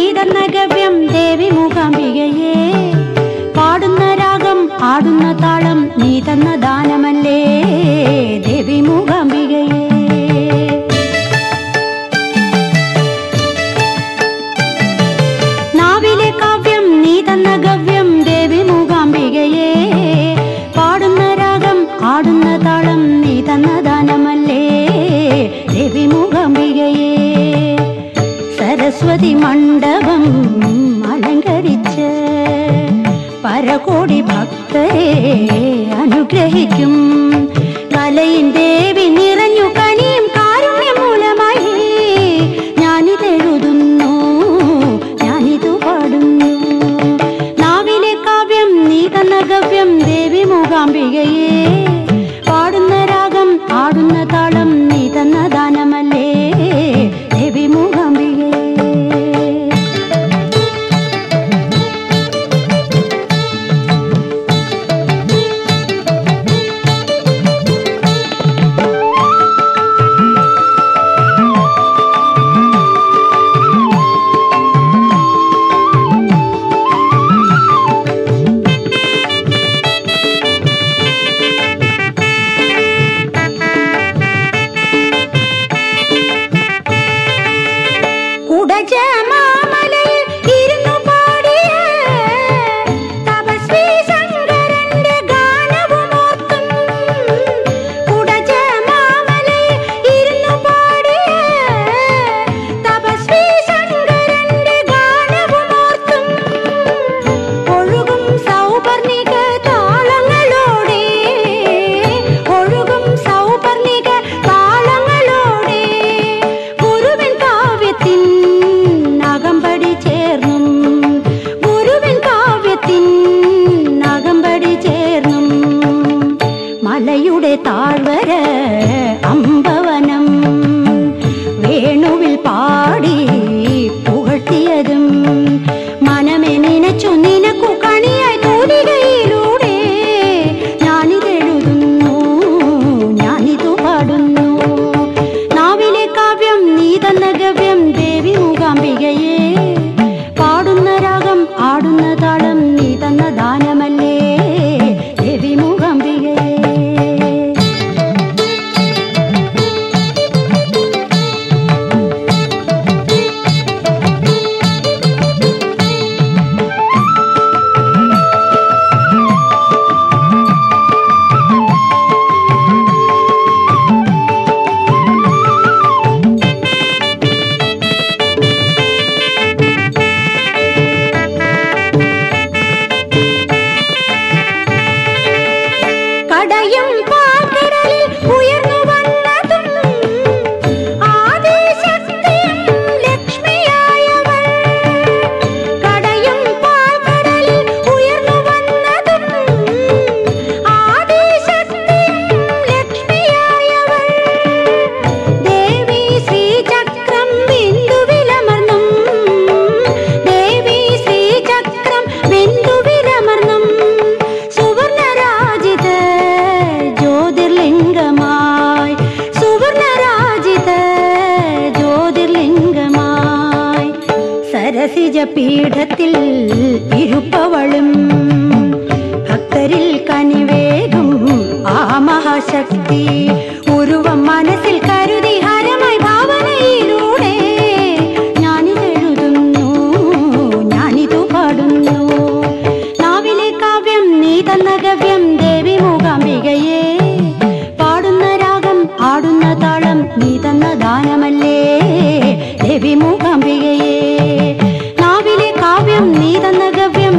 തന്ന ഗവ്യം ദേവി മൂകാംബികയേ. പാടുന്ന രാഗം ആടുന്ന താളം നീ തന്ന ദാനമല്ലേ ദേവി മൂകാംബികയേ. നാവിലെ കാവ്യം നീ തന്ന ഗവ്യം ദേവി മൂകാംബികയേ. പാടുന്ന രാഗം ആടുന്ന താളം നീ തന്ന ദാനമല്ലേ ദേവി മൂകാംബികയേ. സരസ്വതി മണ്ഡപം അലങ്കരിച്ച് പരകോടി ഭക്തരെ അനുഗ്രഹിക്കും കലയിൻ ദേവി നിറഞ്ഞു കനിയും കാരുണ്യം മൂലമായി ഞാനിതെഴുതുന്നു, ഞാനിതു പാടുന്നു. നാവിലെ കാവ്യം നീ തന്ന ഗവ്യം ദേവി മൂകാംബികയേ. പാടുന്ന രാഗം ആടുന്ന താളം നീ തന്ന ദാനമല്ലേ ദേവി മൂകാംബികയേ. മലയുടെ താഴ്വര അമ്പവനം വേണുവിൽ പാടി പുകഴ്ത്തിയതും മനമേ നനച്ചു നിനക്കു കണിയായി തൂലികയിലൂടെ ഞാനിതെഴുതുന്നു, ഞാനിതു പാടുന്നു. നാവിലെ കാവ്യം നീ തന്ന ഗവ്യം ദേവി മൂകാംബികയേ. പാടുന്ന രാഗം ആടുന്ന താളം നീ തന്ന ദാനമല്ലേ ദേവി മൂകാംബികയേ. കടയും പാൽക്കടലിൽ ഉയർന്നു വന്നതും ആദിശക്തിയും ലക്ഷ്മിയായവൾ. കടയും പാൽക്കടലിൽ ഉയർന്നു വന്നതും ആദിശക്തിയും ലക്ഷ്മിയായവൾ. ദേവി ശ്രീചക്രം ബിന്ദുവിലമർന്നും, ദേവി ശ്രീചക്രം ബിന്ദുവിലമർന്നും സുവർണരാജിത ജ്യോതിർലിംഗമായി, സുവർണരാജിത ജ്യോതിർലിംഗമായി. സരസിജ പീഠത്തിൽ ഇരുപ്പവളും ഭക്തരിൽ കനിവേകും ആ മഹാശക്തി ഉരുവം മനസ്സിൽ കരുതി ഹരമായി ഭാവനയിലൂടെ ഞാനിതെഴുതുന്നു, ഞാനിതു പാടുന്നു. നാവിലെ കാവ്യം നീ തന്ന ഗവ്യം ദേവി മൂകാംബികയേ. പാടുന്ന രാഗം ആടുന്ന താളം നീ തന്ന ദാനമല്ലേ ദേവി മൂകാംബികയേ. നാവിലെ കാവ്യം നീ തന്ന ഗവ്യം